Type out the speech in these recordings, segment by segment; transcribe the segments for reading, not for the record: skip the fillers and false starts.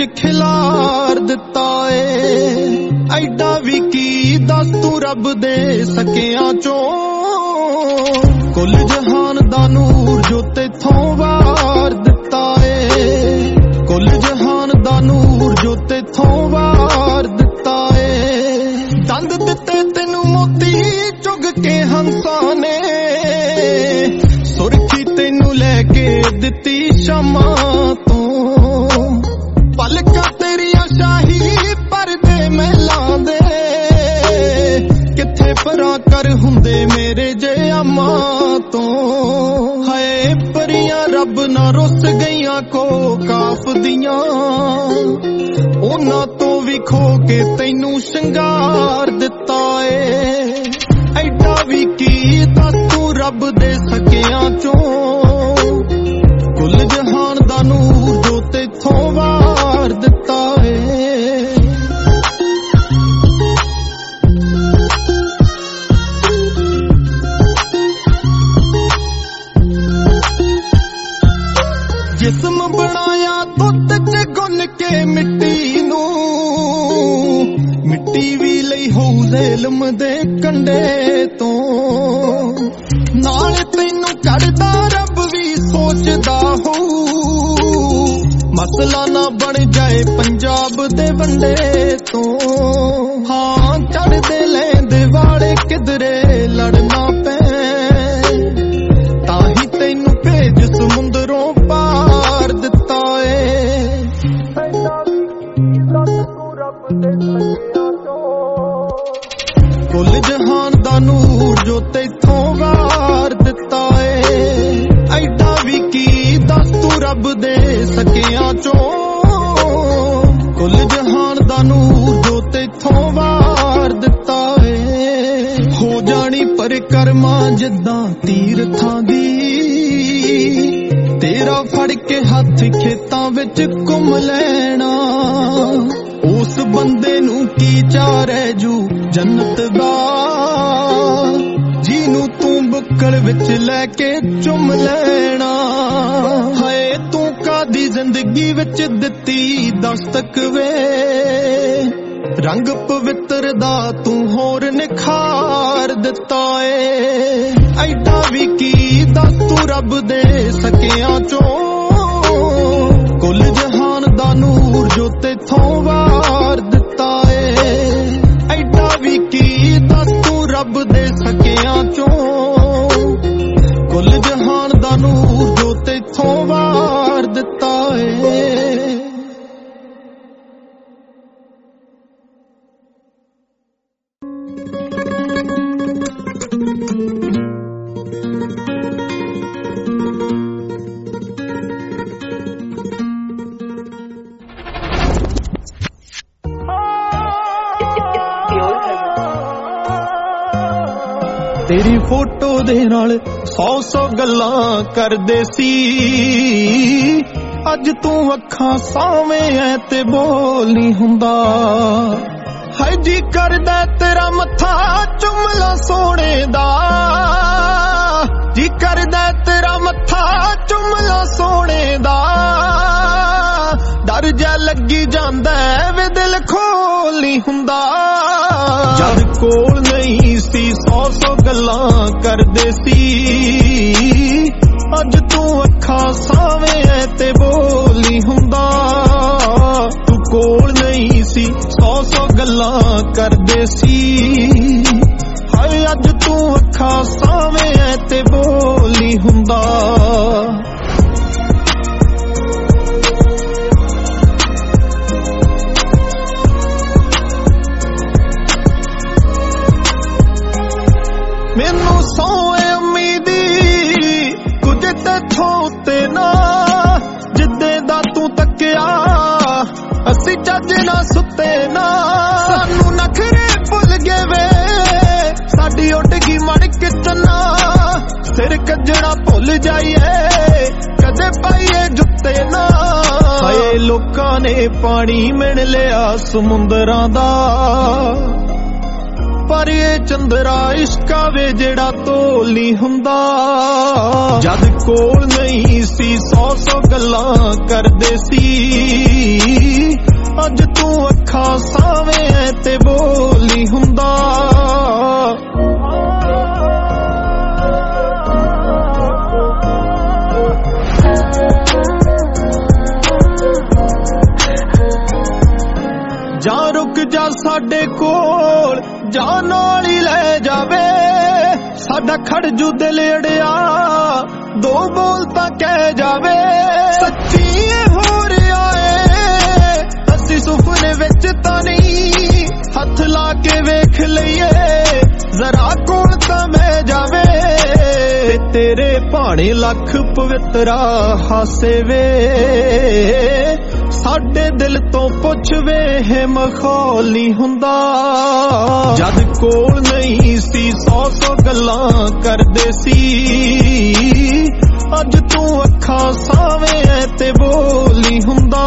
खिलार दिता ए। ऐडा भी की दस तू रब दे सकियां चों, कुल जहान दा नूर जो तेथों वार दिता ए। कुल जहान दा नूर जो तेथों वार दिता ए। दंद दिते तेनू मोती चुग के हंसा ने, सुरखी तेनू लैके दिती शमा तो। पलकां तेरियां शाही परदे महलां दे, किथे परां कर हुंदे मेरे जे अम्मा तो। हाय परियां रब ना रुस गईयां को काफ दियां, उन्हां तो भी खो के तैनू शंगार दिता ए। ऐडा भी की दस तू रब दे सकियां चों, कुल जहान दा नूर जो तेथों वार दिता ए। जिस्म बनाया दुध च गुन के मिट्टी नू, मिट्टी भी लई हो ज़िल्म दे कंडे तो। नाल तैनू चढ़दा रब भी सोचदा हो, मसला ना बन जाए पंजाब दे वंडे तो। हाँ चढ़दे लैंदे वाले किधरे लड़ना पै, ताही तैनू भेज समुंदरों पार दिता ए। कुल जहान दा नूर जो तेथों वार दिता ए। ऐडा भी की दस तू रब दे सकियां चों, कुल जहान दा नूर जो तेथों वार दिता ए। हो जानी परिक्रमा जिद्दां तीरथां दी, तेरा फड़ के हथ खेतां विच घुम लैना। उस बंदे नू की चारे जू जन्नत दा, जीनू तू बुक्कड़ विच लैके चुम लैना। हाय तू कादी जिंदगी विच दिती दस्तक वे, रंग पवित्र दा तू होर निखार दिता ए। ऐडा भी की दस तू रब दे सकियां चों, कुल जहान दा नूर जो तेथों वार दिता ए। ऐडा भी की दस तू रब दे सकियां चों, कुल जहान दा नूर जो तेथों वार दिता ए। तेरी फोटो दे नाल 100 गल्लां करदे सी, अज तू अखां सावें ऐ ते बोल नहीं हुंदा। हाय जी करदा तेरा मत्था चुमला सोने दा, जी करदा तेरा मत्था चुमला सोने दा। डर जा लगी जांदा वे दिल खोल नहीं हुंदा। जद कोल नहीं सी 100 गल्लां करदे सी, अज तू अखां सावें ऐ ते बोल नहीं हुंदा। तू कोल नहीं सी 100 गल्लां करदे सी, हाय अज तू अखां सावें ऐ ते बोल नहीं हुंदा। मैनू सोए उम्मीदी कुछ तेथों ते ना, जिद्दे दा तू तकिया असी चज ना सुते ना। सानू नखरे भुल गए वे, साडी उठ गई मड़ कितना। सिर कजड़ा भुल जाइए कदे पाइए जुत्ते ना। हाय लोकां ने पानी मिण लिया समुंदरां दा, पर ये चंद्रा इश्का वे जेड़ा तोल नहीं हुंदा जद कोल नहीं सी 100 गल्लां करदे सी अज तू अखां सावे ते बोल नहीं हुंदा जा रुक जा साडे कोल जा नाल ही लै जावे साडा खड़ जू दिल अड़िया दो बोल तां कह जावे सच्ची हो रहा है असी सुपने विच तां नहीं हथ ला के वेख लईए जरा कोल तां मैं जावे तेरे भाणे लख पवित्रा हासे वे साडे दिल तो पुछ वे है मखौल नहीं हुंदा जद कोल नहीं सी 100 गल्लां करदे सी अज तू अखां सावे ते बोल नहीं हुंदा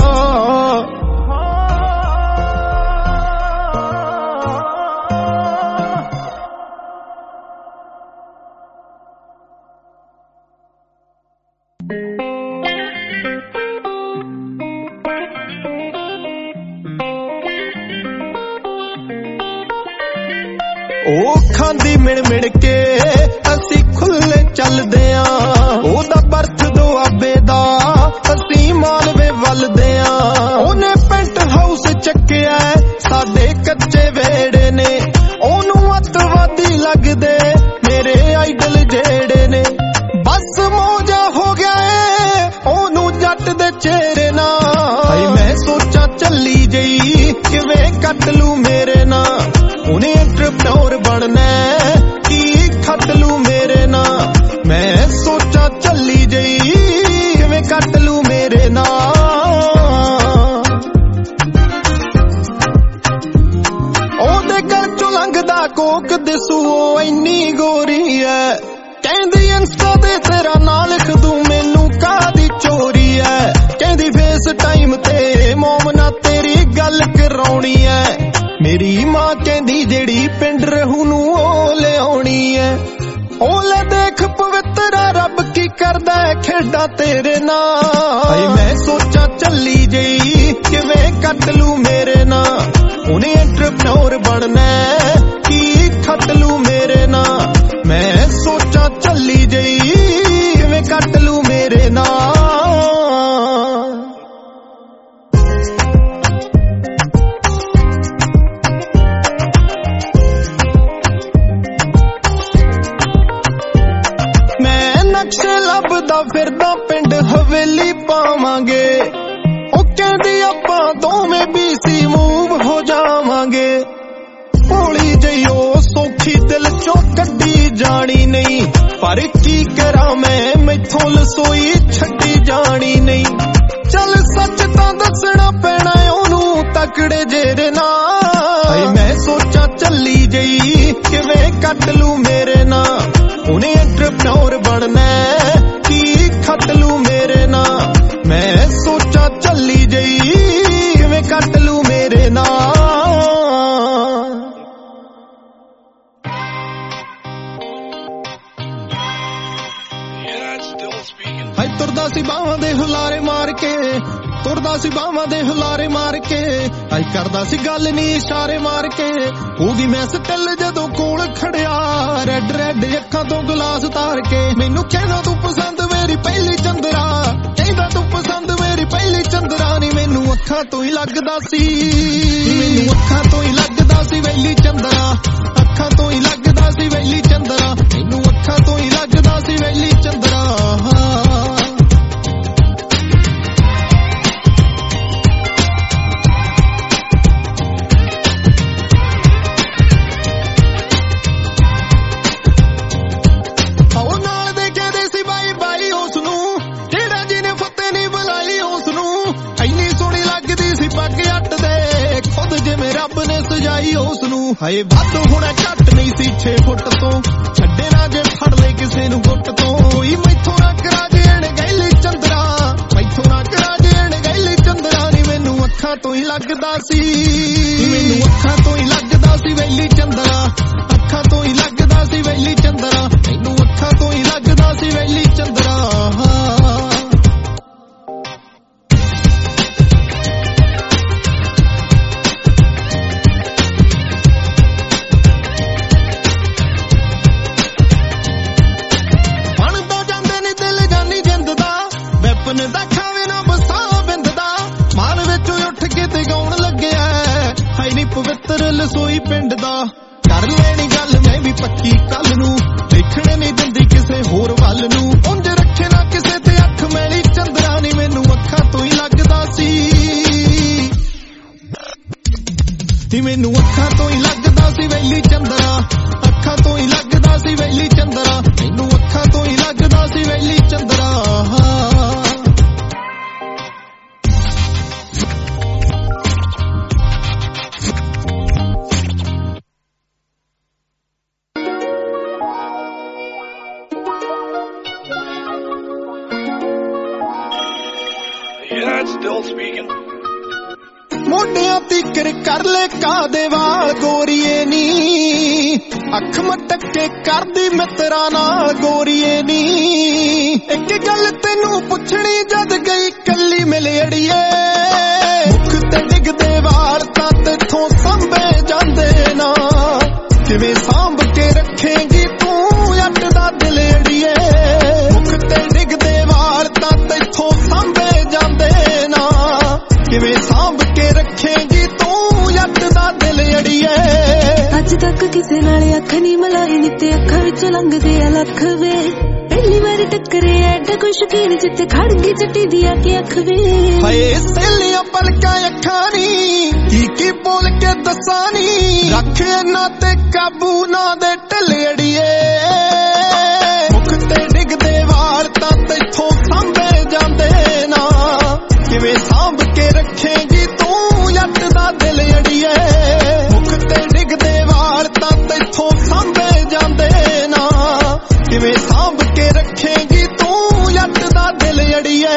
ओ खांदी मिण मिण के असी खुले चलदे आ ओदा बर्थ दुआबे दा असी मालवे वलदे आ ओने पेंट हाउस चक्किया साडे कच्चे वेड़े ने ओनू अतवादी लगदे मेरे आइडल जेड़े ने बस मौजा हो गया है ओनू जट दे चेहरे ना मैं सोचा चली जई किवें कट लू मेरे ना उन्हें एंटरप्रेन्योर बनना की खट लू मेरे ना मैं सोचा चली जई किवें कट लू मेरे ना ओदे घर चों लंघदा कोक दिसू ओ इन्नी गोरी है कहंदी इंस्टा ते तेरा नां लिख दूं मैनू कादी चोरी है कहंदी फेस टाइम ते मोमना तेरी गल कराउणी है मेरी मां कहंदी जेड़ी पिंड रहू नू ओ ले आउणी है ओ ले देख पवित्रा रब की करदा है खेडा तेरे नाल मैं सोचा चली जई किवें कट लू मेरे ना उन्हें एंटरप्रेन्योर बनना की खट लू मेरे ना मैं सोचा चली जई किवें कट लू मेरे ना नक्शे लभदा फिरदा पिंड हवेली पावांगे ओ कहंदी आपां दोवें बीसी मूव हो जावांगे भोली जई ओ सौखी दिल चों कड्डी जानी नहीं पर की करा मैं मैथों लसोई छड्डी जानी नहीं चल सच तां दसना पैना ओनू तकड़े जेरे नाल मैं सोचा चली जई किवें कट लू मेरे ना उन्हें एंटरप्रेन्योर बनना की खट लू मेरे ना मैं सोचा चली जई किवें कट लू मेरे ना हाय तुरदा सी बावां दे हुलारे मार के तुरदा सी बावां दे हुलारे मार के आई करदा सी गल नी इशारे मार के होगी मैं स्टिल जदों कोल खड़िया रेड रेड अखां तो गिलास तार के मैनू कहना तू पसंद मेरी पहली चंद्रा कहंदा तू पसंद मेरी पहली चंद्रा नी मैनू अखां तो ही लगदा सी मैनू अखां तो ही लगदा सी वैली चंद्रा अखां तो ही लगदा सी वैली चंद्रा मैनू अखां तो ही लगदा सी वैली चंद्रा हाय वध होना घट नहीं सी 6 फुट तो छड्डे ना जे फड़ ले किसे नू गुट तो मैथों ना करा जेण गैली चंद्रा मैथों ना करा जेण गैली चंद्रा नी मैनू अखां तो ही लगदा सी मैनू अखां तो ही लगदा सी वैली चंद्रा ਪੱਕੀ ਕੱਲ ਨੂੰ ਦੇਖਣ ਨਹੀਂ ਦਿੰਦੀ ਕਿਸੇ ਹੋਰ ਵੱਲ ਨੂੰ ਉਂਝ ਰੱਖੇ ਨਾ ਕਿਸੇ ਤੇ ਅੱਖ ਮੈਲੀ ਚੰਦਰਾ ਨੀ ਮੈਨੂੰ ਅੱਖਾਂ ਤੋਂ ਹੀ ਲੱਗਦਾ ਸੀ ਨੀ ਮੈਨੂੰ ਅੱਖਾਂ ਤੋਂ ਹੀ ਲੱਗਦਾ ਸੀ ਵੈਲੀ ਚੰਦਰਾ ਅੱਖਾਂ ਤੋਂ ਹੀ ਲੱਗਦਾ ਸੀ ਵੈਲੀ ਚੰਦਰਾ ਮੈਨੂੰ ਅੱਖਾਂ ਤੋਂ ਹੀ ਲੱਗਦਾ ਸੀ ਵੈਲੀ ਚੰਦਰਾ ਮੋਢਿਆਂ ਤੀਕਰ ਕਰ ਲੈ ਕਾਦੇ ਵਾਲ ਗੋਰੀਏ ਨੀ ਅੱਖ ਮਟਕੇ ਕਰਦੀ ਮਿੱਤਰਾਂ ਨਾਲ ਗੋਰੀਏ ਨੀ ਇੱਕ ਗੱਲ ਤੈਨੂੰ ਪੁੱਛਣੀ ਜਦ ਗਈ ਕੱਲੀ ਮਿਲੜੀਏ ਮੁੱਖ ਤੇ ਡਿੱਗਦੇ ਵਾਲ ਤਾਂ ਤੇਥੋਂ ਸਾਂਭੇ ਜਾਂਦੇ ਨਾ ਕਿਵੇਂ ਸਾਂਭ ਕੇ ਰੱਖੇਂਗੀ ਤੂੰ ਜੱਟ ਦਾ ਦਿਲ ਅੜੀਏ ਮੁੱਖ ਤੇ ਡਿੱਗਦੇ ਵਾਲ ਤਾਂ ਤੇਥੋਂ ਸਾਂਭੇ ਜਾਂਦੇ ਨਾ ਕਿਵੇਂ ਸਾਂਭ ਕੇ ਰੱਖੇਂਗੀ ਤੂੰ ਜੱਟ ਦਾ ਦਿਲ ਅੜੀਏ ਅੱਜ ਤੱਕ ਕਿਸੇ ਨਾਲ ਅੱਖ ਨਹੀਂ ਮਲਾਈ ਨੀ ਤੇ ਅੱਖਾਂ ਵਿੱਚ ਲੰਘਦੇ ਆ ਲੱਖ ਵੇ ਪਹਿਲੀ ਵਾਰੀ ਟੱਕਰੇ ਐਡਾ ਕੋਈ ਸ਼ਕੀਨ ਜਿੱਥੇ ਖੜ ਗਈ ਚੱਟੀ ਦੀ ਆ ਕੇ ਅੱਖ ਵੇ ਹਾਏ ਸੇਲੀਆਂ ਪਲਕਾਂ ਅੱਖਾਂ ਨੀ ਕੀ ਬੋਲ ਕੇ ਦੱਸਾਂ ਨੀ ਰੱਖ ਇਹਨਾਂ ਤੇ ਕਾਬੂ ਨਾ ਦੇ ਢਿੱਲ ਅੜੀਏ ਮੁੱਖ ਤੇ ਡਿੱਗਦੇ ਵਾਲ ਤਾਂ ਤੈਥੋਂ ਸਾਂਭੇ ਜਾਂਦੇ ਨਾ ਕਿਵੇਂ ਸਾਂਭ ਕੇ ਰੱਖੇਂਗੀ ਤੂੰ ਜੱਟ ਦਾ ਦਿਲ ਅੜੀਏ ਮੁੱਖ ਤੇ ਡਿੱਗਦੇ ਵਾਲ ਤਾਂ ਤੈਥੋਂ ਸਾਂਭੇ ਜਾਂਦੇ ਨਾ ਕਿਵੇਂ ਸਾਂਭ ਕੇ ਰੱਖੇਂਗੀ ਤੂੰ ਜੱਟ ਦਾ ਦਿਲ ਅੜੀਏ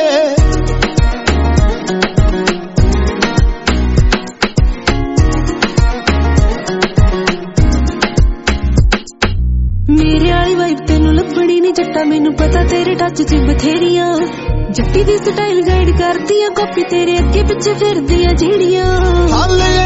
ਮੇਰੇ ਵਾਲੀ ਵਾਈਬ ਤੈਨੂੰ ਲੱਭਣੀ ਨੀ ਜੱਟਾ ਮੈਨੂੰ ਪਤਾ ਤੇਰੇ ਟੱਚ 'ਚ ਬਥੇਰੀਆਂ ਜੱਟੀ ਦੀ ਸਟਾਈਲ ਗਾਈਡ ਕਰਦੀ ਆ ਕਾਪੀ ਤੇਰੇ ਅੱਗੇ ਪਿੱਛੇ ਫਿਰਦੀਆਂ ਜਿਹੜੀਆਂ ਹਾਲੇ